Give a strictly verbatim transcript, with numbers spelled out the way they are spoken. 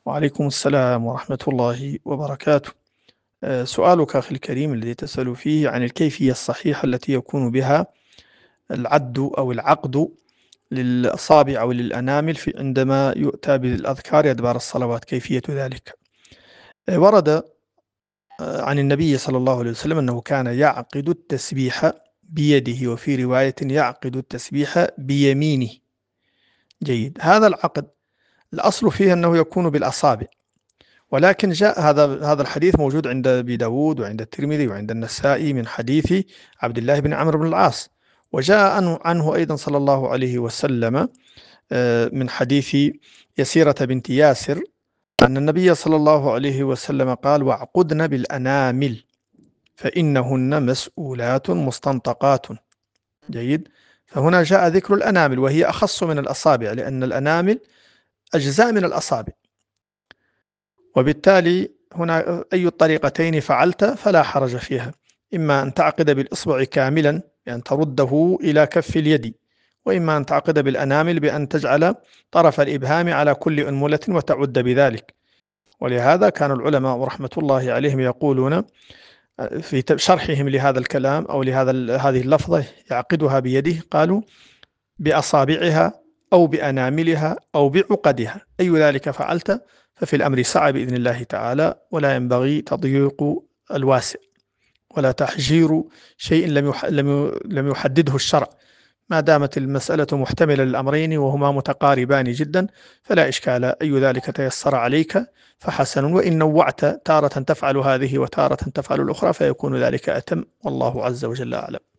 وعليكم السلام ورحمة الله وبركاته. آه، سؤالك أخي الكريم الذي تسأل فيه عن الكيفية الصحيحة التي يكون بها العد أو العقد للأصابع أو للأنامل في عندما يؤتى بالأذكار أدبار الصلوات، كيفية ذلك؟ آه، ورد آه، عن النبي صلى الله عليه وسلم أنه كان يعقد التسبيح بيده، وفي رواية يعقد التسبيح بيمينه. جيد، هذا العقد الأصل فيه أنه يكون بالأصابع، ولكن جاء هذا هذا الحديث موجود عند أبي داود وعند الترمذي وعند النسائي من حديث عبد الله بن عمرو بن العاص، وجاء عنه, عنه أيضا صلى الله عليه وسلم آه، من حديث يسيرة بنت ياسر أن النبي صلى الله عليه وسلم قال: واعقدن بالأنامل فإنهن مسؤولات مستنطقات. جيد، فهنا جاء ذكر الأنامل وهي أخص من الأصابع، لأن الأنامل أجزاء من الأصابع، وبالتالي هنا أي الطريقتين فعلت فلا حرج فيها، إما أن تعقد بالإصبع كاملا بأن ترده إلى كف اليد، وإما أن تعقد بالأنامل بأن تجعل طرف الإبهام على كل أنملة وتعد بذلك. ولهذا كان العلماء رحمة الله عليهم يقولون في شرحهم لهذا الكلام أو لهذا هذه اللفظة يعقدها بيده، قالوا بأصابعها أو بأناملها أو بعقدها، أي ذلك فعلت ففي الأمر سعة بإذن الله تعالى، ولا ينبغي تضييق الواسع ولا تحجير شيء لم لم لم يحدده الشرع، ما دامت المسألة محتملة للأمرين وهما متقاربان جدا فلا إشكال، أي ذلك تيسر عليك فحسن، وإن نوعت تارة تفعل هذه وتارة تفعل الأخرى فيكون ذلك أتم، والله عز وجل أعلم.